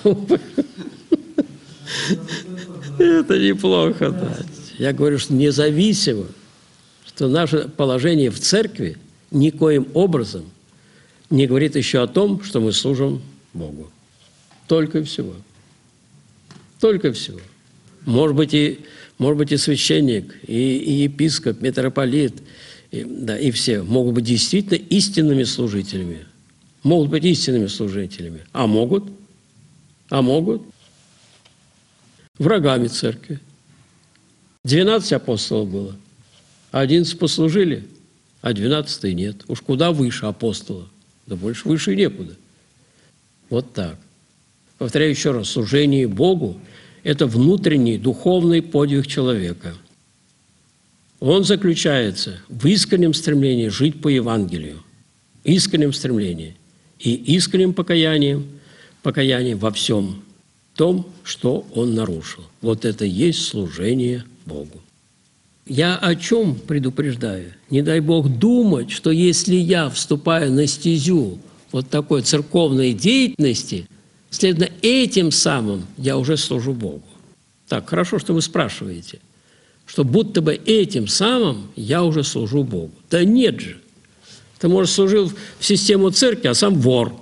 S1: Это неплохо, да. Я говорю, что независимо, что наше положение в церкви никоим образом не говорит еще о том, что мы служим Богу. Только и всего. Только и всего. Может быть, и, может быть, и священник, и, и епископ, митрополит, и, да, и все могут быть действительно истинными служителями. Могут быть истинными служителями. А могут? А могут? Врагами церкви. Двенадцать апостолов было. Одиннадцать послужили, а двенадцатый нет. Уж куда выше апостолов. Да больше выше и некуда. Вот так. Повторяю еще раз, служение Богу – это внутренний духовный подвиг человека. Он заключается в искреннем стремлении жить по Евангелию, искреннем стремлении и искренним покаянием, покаянием во всем том, что он нарушил. Вот это и есть служение Богу. Я о чем предупреждаю? Не дай Бог думать, что если я вступаю на стезю вот такой церковной деятельности, следовательно, этим самым я уже служу Богу. Так, хорошо, что вы спрашиваете, что будто бы этим самым я уже служу Богу. Да нет же. Ты, может, служил в систему церкви, а сам вор.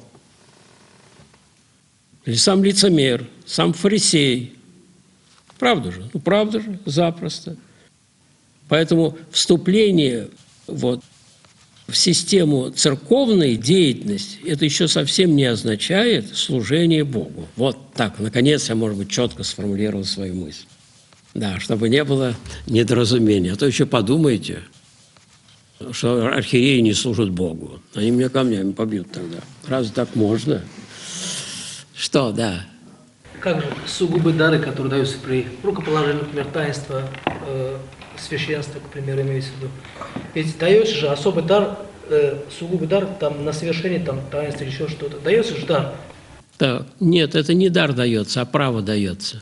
S1: Или сам лицемер, сам фарисей. Правда же? Ну, правда же, запросто. Поэтому вступление вот, в систему церковной деятельности, это еще совсем не означает служение Богу. Вот так, наконец, я, может быть, четко сформулировал свою мысль. Да, чтобы не было недоразумения. А то еще подумайте, что архиереи не служат Богу. Они меня камнями побьют тогда. Разве так можно? Что, да?
S3: Как же сугубые дары, которые даются при рукоположении, например, таинства, э, священства, к примеру, имеется в виду. Ведь дается же особый дар, э, сугубый дар там, на совершение там, таинства или еще что-то. Дается же дар.
S1: Так, нет, это не дар дается, а право дается.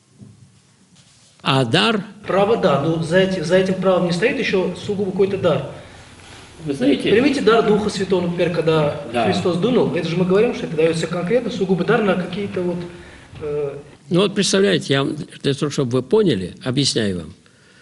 S1: А дар...
S3: Право, да, но за, эти, за этим правом не стоит еще сугубо какой-то дар.
S1: Вы знаете...
S3: Примите дар Духа Святого, например, когда
S1: Да.
S3: Христос дунул, это же мы говорим, что это дается конкретно сугубо дар на какие-то вот... Э...
S1: Ну вот представляете, я вам, для того, чтобы вы поняли, объясняю вам.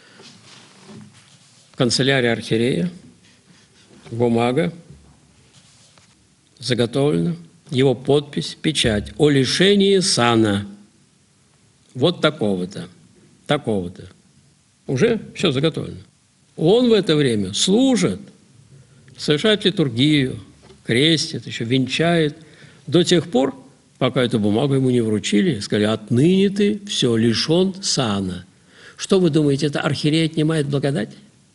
S1: Канцелярия архиерея, бумага, заготовлена, его подпись, печать о лишении сана. Вот такого-то, такого-то. Уже все заготовлено. Он в это время служит, совершает литургию, крестит, еще венчает, до тех пор, пока эту бумагу ему не вручили, сказали, отныне ты все лишен сана. Что вы думаете, это архиерей отнимает благодать?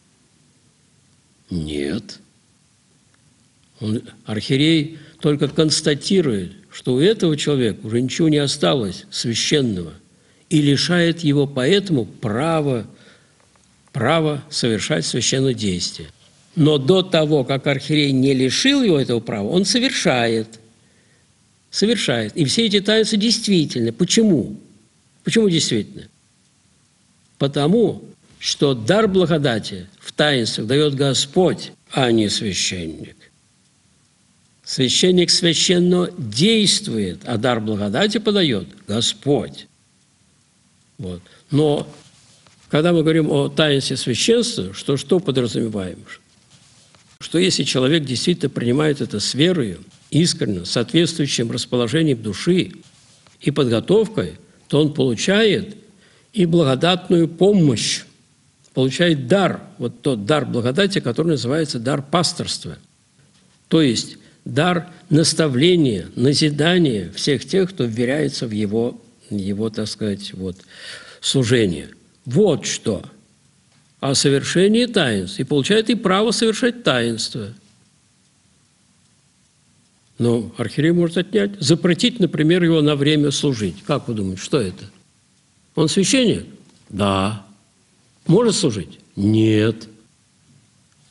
S1: Нет. Он, архиерей только констатирует, что у этого человека уже ничего не осталось священного и лишает его поэтому права, права совершать священное действие. Но до того, как архиерей не лишил его этого права, он совершает. Совершает. И все эти таинства действительны. Почему? Почему действительно? Потому что дар благодати в таинствах дает Господь, а не священник. Священник священно действует, а дар благодати подает Господь. Вот. Но когда мы говорим о таинстве священства, что, что подразумеваем? Что если человек действительно принимает это с верою, искренне, соответствующим расположением души и подготовкой, то он получает и благодатную помощь, получает дар, вот тот дар благодати, который называется дар пасторства. То есть дар наставления, назидания всех тех, кто вверяется в его, его так сказать, вот, служение. Вот что. О совершении таинств. И получает и право совершать таинство. Но архиерей может отнять, запретить, например, его на время служить. Как вы думаете, что это? Он священник? Да. Может служить? Нет.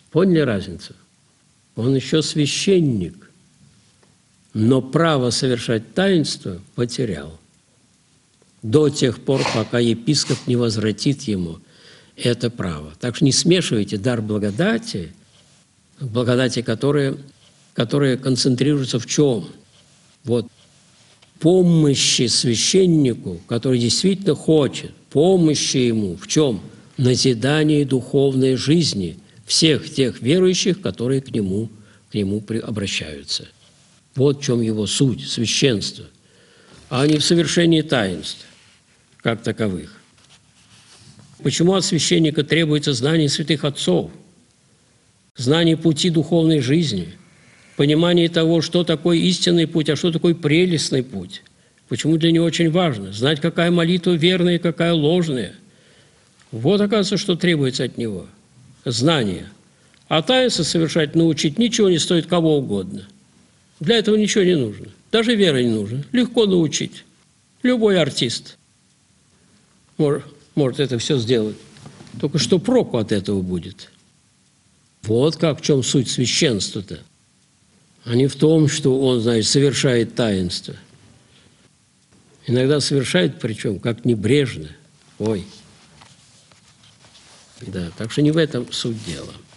S1: Поняли разницу? Он еще священник, но право совершать таинство потерял. До тех пор, пока епископ не возвратит ему это право. Так что не смешивайте дар благодати, благодати, которые, которые концентрируются в чем? Вот. Помощи священнику, который действительно хочет, помощи ему в чем? Назидании духовной жизни всех тех верующих, которые к нему, к нему обращаются. Вот в чем его суть, священство, а не в совершении таинств, как таковых. Почему от священника требуется знание святых отцов, знание пути духовной жизни, понимание того, что такое истинный путь, а что такое прелестный путь? Почему для него очень важно знать, какая молитва верная и какая ложная? Вот, оказывается, что требуется от него. Знание. А таинство совершать, научить ничего не стоит кого угодно. Для этого ничего не нужно. Даже вера не нужна. Легко научить. Любой артист может, может это все сделать. Только что проку от этого будет? Вот как в чем суть священства-то. А не в том, что он, значит, совершает таинство. Иногда совершает, причем, как небрежно. Ой. Да, так что не в этом суть дела.